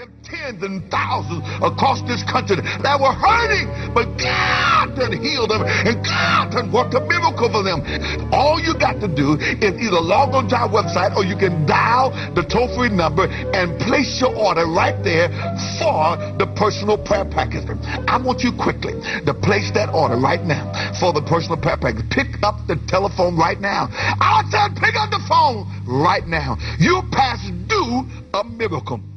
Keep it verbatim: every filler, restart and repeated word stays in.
have tens and thousands across this country that were hurting, but God done healed them, and God done worked a miracle for them. All you got to do is either log on to our website, or you can dial the toll-free number and place your order right there for the personal prayer package. I want you quickly to place that order right now for the personal prayer package. Pick up the telephone right now. I said pick up the phone right now. You pass due a miracle.